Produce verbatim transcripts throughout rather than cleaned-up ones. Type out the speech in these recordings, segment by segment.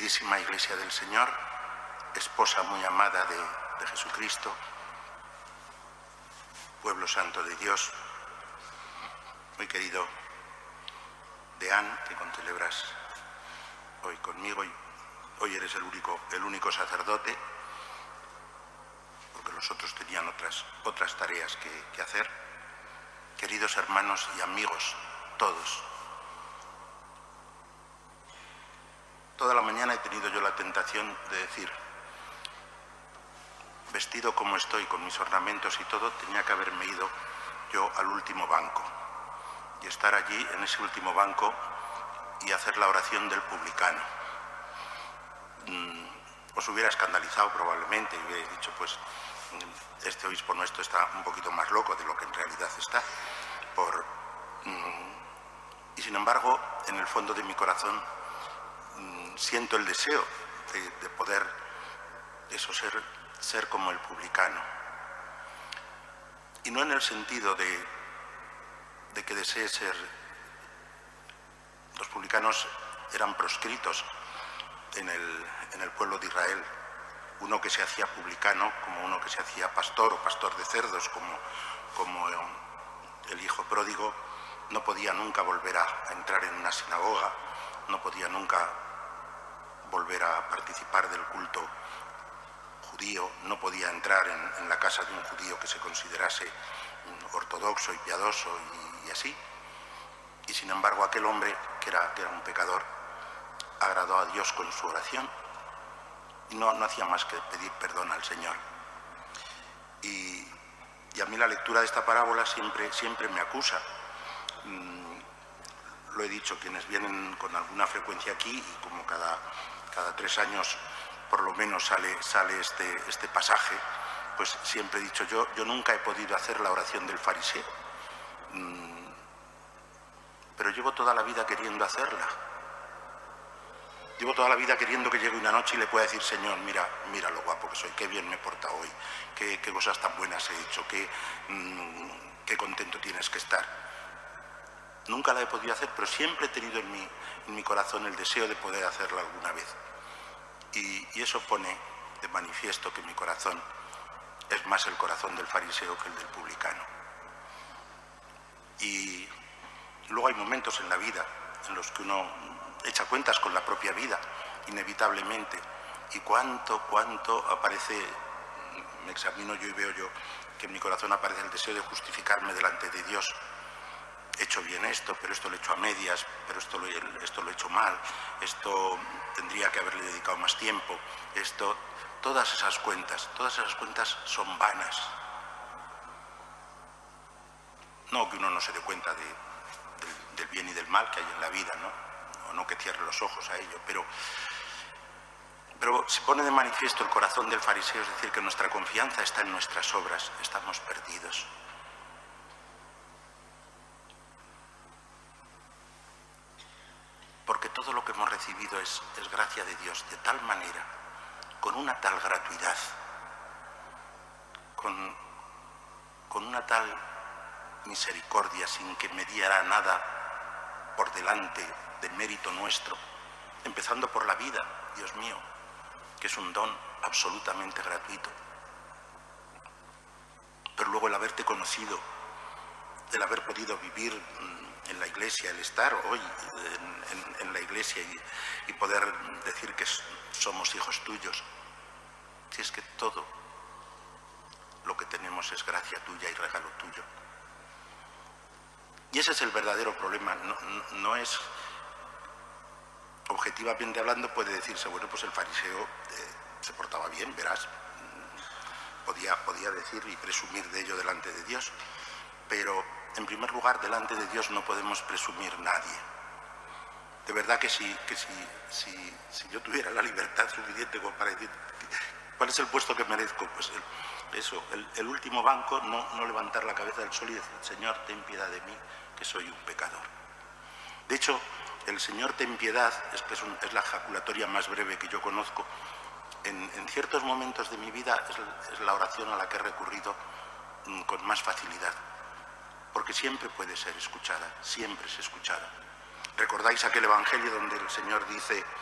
Queridísima Iglesia del Señor, esposa muy amada de, de Jesucristo, pueblo santo de Dios, muy querido Deán, que concelebras hoy conmigo, y hoy eres el único, el único sacerdote, porque los otros tenían otras, otras tareas que, que hacer. Queridos hermanos y amigos, todos. Toda la mañana he tenido yo la tentación de decir, vestido como estoy, con mis ornamentos y todo, tenía que haberme ido yo al último banco y estar allí en ese último banco y hacer la oración del publicano. Mm, os hubiera escandalizado probablemente y hubierais dicho, pues, este obispo nuestro está un poquito más loco de lo que en realidad está. Por, mm, y sin embargo, en el fondo de mi corazón, siento el deseo de, de poder eso, ser, ser como el publicano. Y no en el sentido de, de que desee ser... Los publicanos eran proscritos en el, en el pueblo de Israel. Uno que se hacía publicano, como uno que se hacía pastor o pastor de cerdos, como, como el hijo pródigo, no podía nunca volver a, a entrar en una sinagoga, no podía nunca volver a participar del culto judío, no podía entrar en, en la casa de un judío que se considerase ortodoxo y piadoso y, y así. Y sin embargo aquel hombre, que era, que era un pecador, agradó a Dios con su oración y no, no hacía más que pedir perdón al Señor. Y, y a mí la lectura de esta parábola siempre, siempre me acusa. Mm, lo he dicho, quienes vienen con alguna frecuencia aquí, y como cada... cada tres años por lo menos sale, sale este, este pasaje, pues siempre he dicho yo, yo nunca he podido hacer la oración del fariseo, mm, pero llevo toda la vida queriendo hacerla. Llevo toda la vida queriendo que llegue una noche y le pueda decir, Señor, mira, mira lo guapo que soy, qué bien me he portado hoy, qué, qué cosas tan buenas he hecho, qué, mmm, qué contento tienes que estar. Nunca la he podido hacer, pero siempre he tenido en mi, en mi corazón el deseo de poder hacerla alguna vez. Y, y eso pone de manifiesto que mi corazón es más el corazón del fariseo que el del publicano. Y luego hay momentos en la vida en los que uno echa cuentas con la propia vida, inevitablemente. Y cuánto, cuánto aparece, me examino yo y veo yo que en mi corazón aparece el deseo de justificarme delante de Dios. He hecho bien esto, pero esto lo he hecho a medias, pero esto lo, esto lo he hecho mal, esto tendría que haberle dedicado más tiempo, esto, todas esas cuentas, todas esas cuentas son vanas. No que uno no se dé cuenta de, de, del bien y del mal que hay en la vida, ¿no? O no que cierre los ojos a ello, pero, pero se pone de manifiesto el corazón del fariseo, es decir, que nuestra confianza está en nuestras obras, estamos perdidos. Porque todo lo que hemos recibido es, es gracia de Dios, de tal manera, con una tal gratuidad, con, con una tal misericordia, sin que me diera nada por delante de mérito nuestro, empezando por la vida, Dios mío, que es un don absolutamente gratuito. Pero luego el haberte conocido, el haber podido vivir en la Iglesia, el estar hoy en, en, en la Iglesia y, y poder decir que somos hijos tuyos. Si es que todo lo que tenemos es gracia tuya y regalo tuyo. Y ese es el verdadero problema. No, no, no es, objetivamente hablando, puede decirse, bueno, pues el fariseo eh, se portaba bien, verás, podía, podía decir y presumir de ello delante de Dios, pero en primer lugar, delante de Dios no podemos presumir nadie. De verdad que si, que si, si, si yo tuviera la libertad suficiente como para decir cuál es el puesto que merezco, pues el, eso, el, el último banco, no, no levantar la cabeza del sol y decir, Señor, ten piedad de mí, que soy un pecador. De hecho, el Señor, ten piedad, es, que es, un, es la ejaculatoria más breve que yo conozco. En, en ciertos momentos de mi vida es, es la oración a la que he recurrido mm, con más facilidad. Porque siempre puede ser escuchada, siempre es escuchada. ¿Recordáis aquel evangelio donde el Señor dice,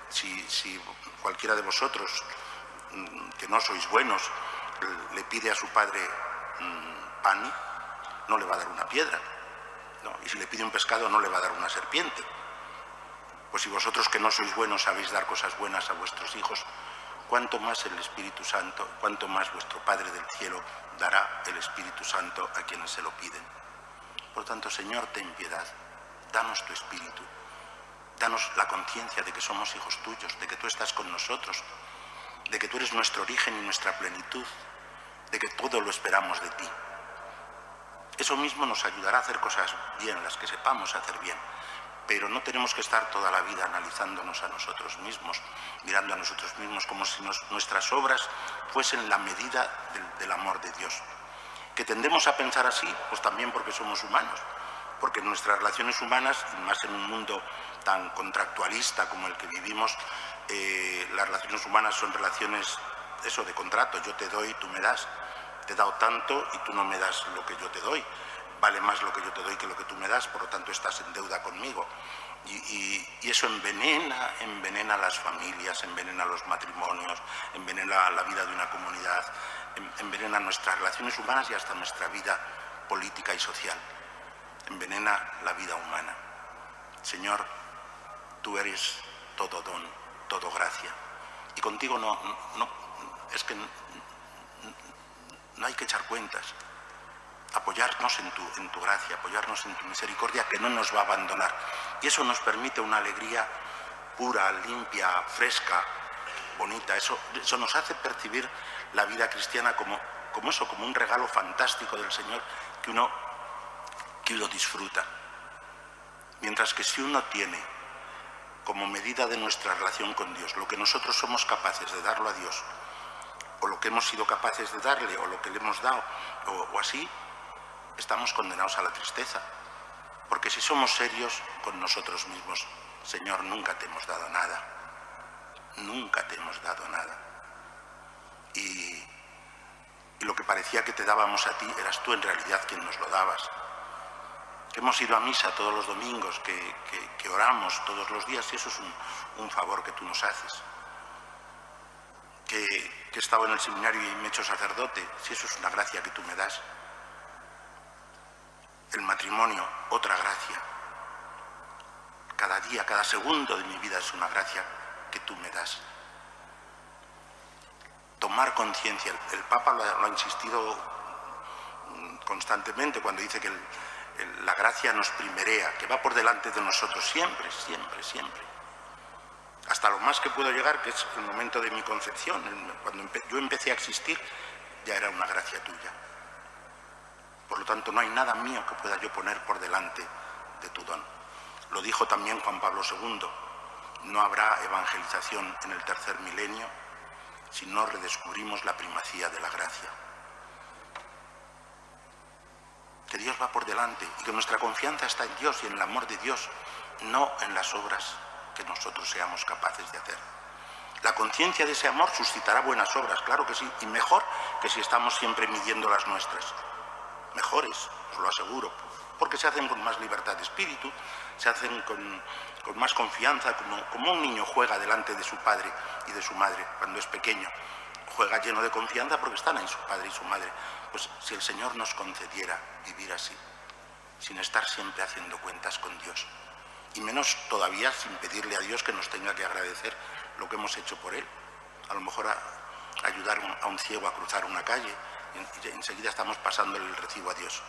si, si cualquiera de vosotros, que no sois buenos, le pide a su padre mmm, pan, no le va a dar una piedra, ¿no? Y si le pide un pescado, no le va a dar una serpiente. Pues si vosotros que no sois buenos sabéis dar cosas buenas a vuestros hijos, cuánto más el Espíritu Santo, cuánto más vuestro Padre del cielo dará el Espíritu Santo a quienes se lo piden. Por tanto, Señor, ten piedad, danos tu Espíritu, danos la conciencia de que somos hijos tuyos, de que tú estás con nosotros, de que tú eres nuestro origen y nuestra plenitud, de que todo lo esperamos de ti. Eso mismo nos ayudará a hacer cosas bien, las que sepamos hacer bien, pero no tenemos que estar toda la vida analizándonos a nosotros mismos, mirando a nosotros mismos como si nos, nuestras obras fuesen la medida del, del amor de Dios. Que tendemos a pensar así, pues también porque somos humanos, porque en nuestras relaciones humanas, y más en un mundo tan contractualista como el que vivimos, eh, las relaciones humanas son relaciones, eso, de contrato, yo te doy, tú me das, te he dado tanto y tú no me das lo que yo te doy, vale más lo que yo te doy que lo que tú me das, por lo tanto estás en deuda conmigo. Y, y, y eso envenena, envenena las familias, envenena los matrimonios, envenena la vida de una comunidad, envenena nuestras relaciones humanas y hasta nuestra vida política y social. Envenena la vida humana. Señor, tú eres todo don, todo gracia. Y contigo no, no es que no hay que echar cuentas. Apoyarnos en tu, en tu gracia, apoyarnos en tu misericordia, que no nos va a abandonar. Y eso nos permite una alegría pura, limpia, fresca, bonita. Eso, eso nos hace percibir la vida cristiana como, como eso, como un regalo fantástico del Señor que uno, que uno disfruta. Mientras que si uno tiene como medida de nuestra relación con Dios lo que nosotros somos capaces de darlo a Dios, o lo que hemos sido capaces de darle, o lo que le hemos dado, o, o así, estamos condenados a la tristeza. Porque si somos serios con nosotros mismos, Señor, nunca te hemos dado nada. Nunca te hemos dado nada. Y, y lo que parecía que te dábamos a ti, eras tú en realidad quien nos lo dabas. Que hemos ido a misa todos los domingos, que, que, que oramos todos los días, y eso es un, un favor que tú nos haces. Que, que he estado en el seminario y me he hecho sacerdote, si eso es una gracia que tú me das. El matrimonio, otra gracia. Cada día, cada segundo de mi vida es una gracia que tú me das. Tomar conciencia. El, el Papa lo ha, lo ha insistido constantemente cuando dice que el, el, la gracia nos primerea, que va por delante de nosotros siempre, siempre, siempre. Hasta lo más que puedo llegar, que es el momento de mi concepción. Cuando empe yo empecé a existir, ya era una gracia tuya. Por lo tanto, no hay nada mío que pueda yo poner por delante de tu don. Lo dijo también Juan Pablo segundo. No habrá evangelización en el tercer milenio si no redescubrimos la primacía de la gracia. Que Dios va por delante y que nuestra confianza está en Dios y en el amor de Dios, no en las obras que nosotros seamos capaces de hacer. La conciencia de ese amor suscitará buenas obras, claro que sí, y mejor que si estamos siempre midiendo las nuestras. Mejores, os lo aseguro, porque se hacen con más libertad de espíritu, se hacen con, con más confianza, como, como un niño juega delante de su padre y de su madre cuando es pequeño. Juega lleno de confianza porque están ahí su padre y su madre. Pues si el Señor nos concediera vivir así, sin estar siempre haciendo cuentas con Dios, y menos todavía sin pedirle a Dios que nos tenga que agradecer lo que hemos hecho por Él. A lo mejor a, a ayudar a un ciego a cruzar una calle, y enseguida estamos pasándole el recibo a Dios.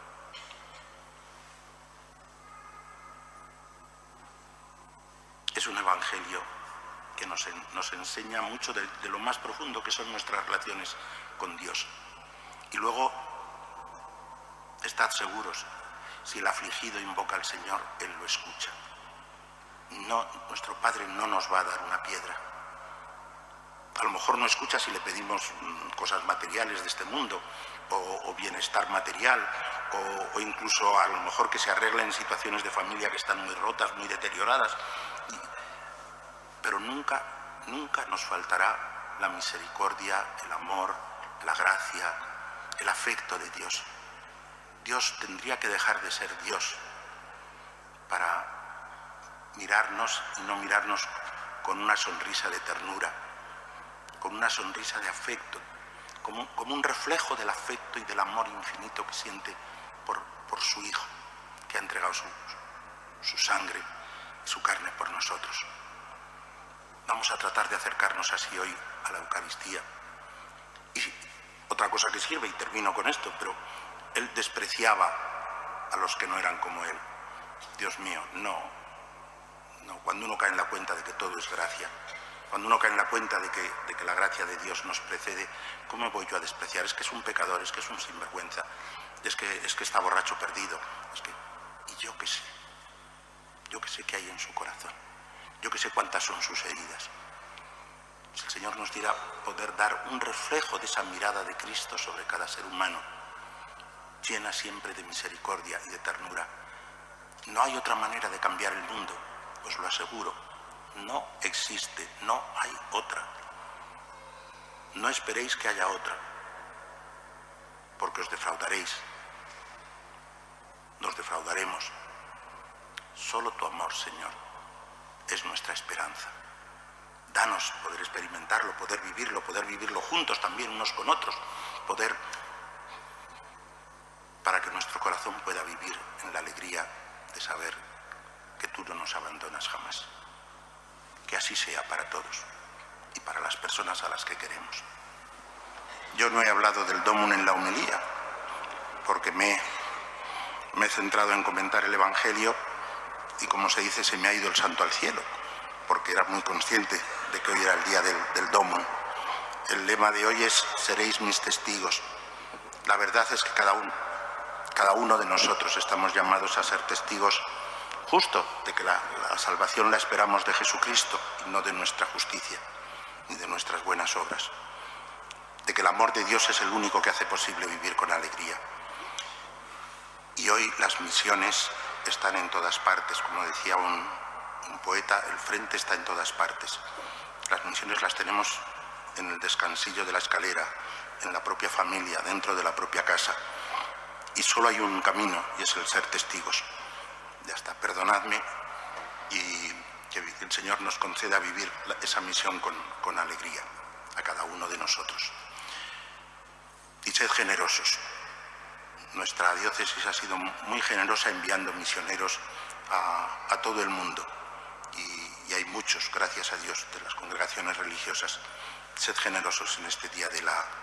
Es un evangelio que nos, en, nos enseña mucho de, de lo más profundo que son nuestras relaciones con Dios. Y luego, estad seguros, si el afligido invoca al Señor, Él lo escucha. No, nuestro Padre no nos va a dar una piedra. A lo mejor no escucha si le pedimos cosas materiales de este mundo, o, o bienestar material, o, o incluso a lo mejor que se arreglen situaciones de familia que están muy rotas, muy deterioradas. Y, pero nunca, nunca nos faltará la misericordia, el amor, la gracia, el afecto de Dios. Dios tendría que dejar de ser Dios para mirarnos y no mirarnos con una sonrisa de ternura, con una sonrisa de afecto, como, como un reflejo del afecto y del amor infinito que siente por, por su Hijo, que ha entregado su, su sangre, su carne por nosotros. Vamos a tratar de acercarnos así hoy a la Eucaristía. Y otra cosa que sirve, y termino con esto, pero él despreciaba a los que no eran como él. Dios mío, no, no. Cuando uno cae en la cuenta de que todo es gracia, cuando uno cae en la cuenta de que, de que la gracia de Dios nos precede, ¿cómo voy yo a despreciar? Es que es un pecador, es que es un sinvergüenza, es que, es que está borracho perdido. Es que, y yo qué sé, yo qué sé qué hay en su corazón, yo qué sé cuántas son sus heridas. El Señor nos dirá poder dar un reflejo de esa mirada de Cristo sobre cada ser humano, llena siempre de misericordia y de ternura. No hay otra manera de cambiar el mundo, os lo aseguro. No existe, no hay otra. No esperéis que haya otra, porque os defraudaréis. Nos defraudaremos. Solo tu amor, Señor, es nuestra esperanza. Danos poder experimentarlo, poder vivirlo, poder vivirlo juntos también unos con otros, poder, para que nuestro corazón pueda vivir en la alegría de saber que tú no nos abandonas jamás. Que así sea para todos y para las personas a las que queremos. Yo no he hablado del Domum en la homilía, porque me, me he centrado en comentar el Evangelio y, como se dice, se me ha ido el santo al cielo, porque era muy consciente de que hoy era el día del, del Domum. El lema de hoy es: seréis mis testigos. La verdad es que cada uno, cada uno de nosotros estamos llamados a ser testigos justo de que la, la salvación la esperamos de Jesucristo y no de nuestra justicia ni de nuestras buenas obras, de que el amor de Dios es el único que hace posible vivir con alegría. Y hoy las misiones están en todas partes, como decía un, un poeta, el frente está en todas partes. Las misiones las tenemos en el descansillo de la escalera, en la propia familia, dentro de la propia casa. Y solo hay un camino, y es el ser testigos. Ya está, perdonadme, y que el Señor nos conceda vivir esa misión con, con alegría a cada uno de nosotros. Y sed generosos. Nuestra diócesis ha sido muy generosa enviando misioneros a, a todo el mundo. Y, y hay muchos, gracias a Dios, de las congregaciones religiosas. Sed generosos en este día de la